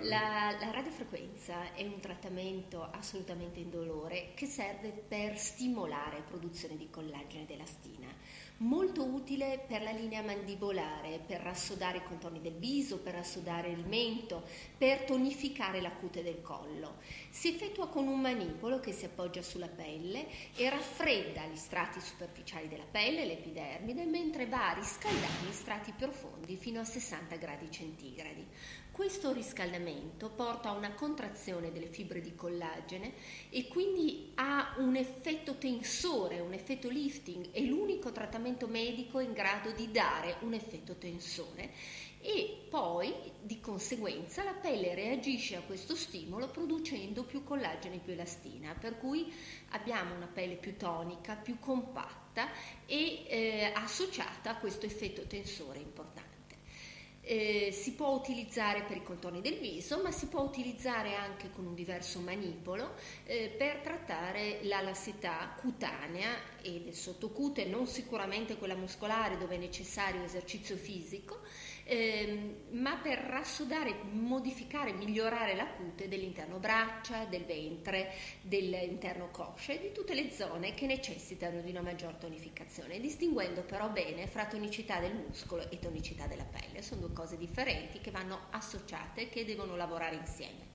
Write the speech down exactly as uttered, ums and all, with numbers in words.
La, la radiofrequenza è un trattamento assolutamente indolore che serve per stimolare la produzione di collagene dell'elastina, molto utile per la linea mandibolare, per rassodare i contorni del viso, per rassodare il mento, per tonificare la cute del collo. Si effettua con un manipolo che si appoggia sulla pelle e raffredda gli strati superficiali della pelle, l'epidermide, mentre va a riscaldare gli strati profondi fino a sessanta gradi centigradi. Questo riscaldamento porta a una contrazione delle fibre di collagene e quindi ha un effetto tensore, un effetto lifting. È l'unico trattamento medico in grado di dare un effetto tensore e poi di conseguenza la pelle reagisce a questo stimolo producendo più collagene e più elastina, per cui abbiamo una pelle più tonica, più compatta e eh, associata a questo effetto tensore importante. Eh, si può utilizzare per i contorni del viso, ma si può utilizzare anche con un diverso manipolo eh, per trattare la lassità cutanea e del sottocute, non sicuramente quella muscolare dove è necessario esercizio fisico, ehm, ma per rassodare, modificare, migliorare la cute dell'interno braccia, del ventre, dell'interno coscia e di tutte le zone che necessitano di una maggior tonificazione, distinguendo però bene fra tonicità del muscolo e tonicità della pelle. Sono due cose differenti che vanno associate e che devono lavorare insieme.